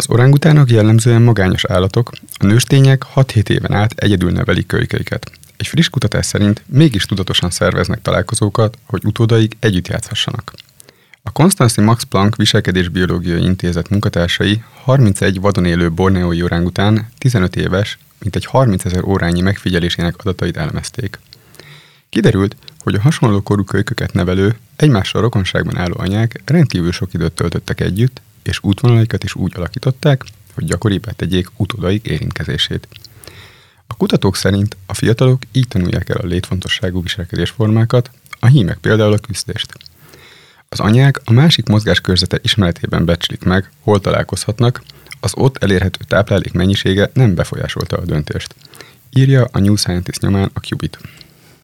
Az orángutánok jellemzően magányos állatok, a nőstények 6-7 éven át egyedül nevelik kölykeiket. Egy friss kutatás szerint mégis tudatosan szerveznek találkozókat, hogy utódaik együtt játszhassanak. A Konstanzi Max Planck Viselkedésbiológiai Intézet munkatársai 31 vadon élő borneói orángután 15 éves, mintegy 30 000 órányi megfigyelésének adatait elemezték. Kiderült, hogy a hasonló korú kölyköket nevelő, egymással rokonságban álló anyák rendkívül sok időt töltöttek együtt, és útvonalaikat is úgy alakították, hogy gyakoribbá tegyék utódaik érintkezését. A kutatók szerint a fiatalok így tanulják el a létfontosságú viselkedésformákat, a hímek például a küsztést. Az anyák a másik mozgáskörzete ismeretében becslik meg, hol találkozhatnak, az ott elérhető táplálék mennyisége nem befolyásolta a döntést. Írja a New Scientist nyomán a Qubit.